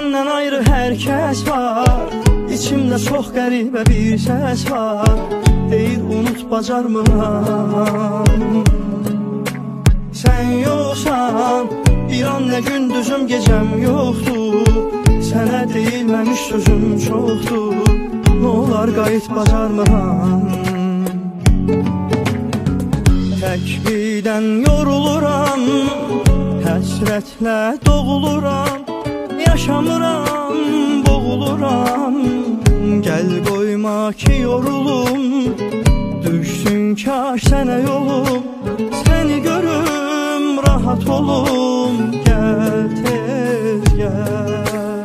senden ayrı herkes var. İçimdə çox qəribə bir səs var. Deyir unut bacarmıram. Sən yoxsan bir an nə gündüzüm gecəm yoxdur. Sənə deyilməmiş sözüm çoxdur. Nolar qayıt bacarmıram. Təklidən yoruluram, həsrətlə doğuluram. Yaşamıram, boğuluram. Gəl qoyma ki yorulum, düşsün kaş sənə yolum. Səni görüm, rahat olum. Gəl tez gəl.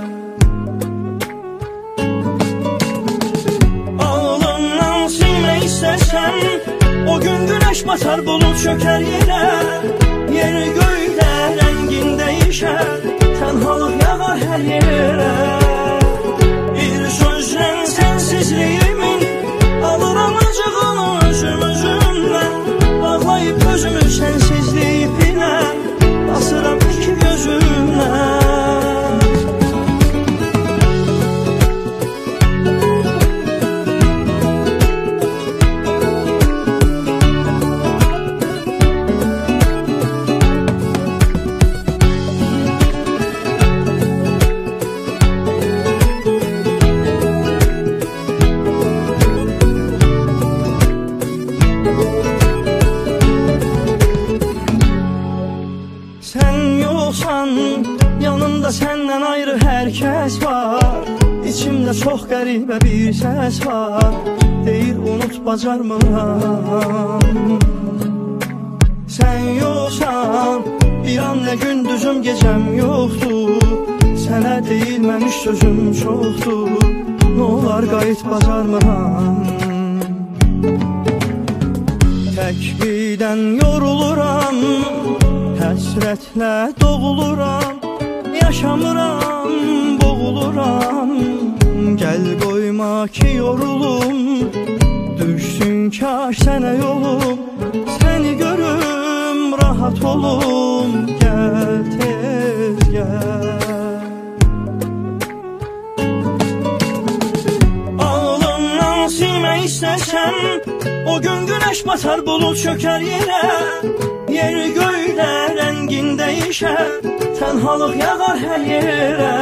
Ağlımdan silmək istəsən, o gün güneş batar, bulut çöker yere. Yeri göydə rəngin dəyişər, tənhalıq yağar hər yerə. Bir sözlə sənsizliyimin alıram acığını özümdən. Bağlayıb özümü sənsizlik ipinə, basıram iki gözümdən. Yanımda senden ayrı herkes var. İçimdə çox qəribə bir səs var. Deyir unut bacarmıram. Sən yoxsan bir an nə gündüzüm gecəm yoxdur. Sənə deyilməmiş sözüm çoxdur. Nolar qayıt bacarmıram. Təklidən yoruluram, həsrətlə doğuluram. Yaşamıram, boğuluram. Gəl qoyma ki yorulum, düşsün kaş sənə yolum. Səni görüm, rahat olum. Gəl tez gəl. Ağlımdan silmək istəsən, o gün güneş batar, bulut çöker yere. Yeri göydə rəngin dəyişər, tənhalıq yağar hər yerə.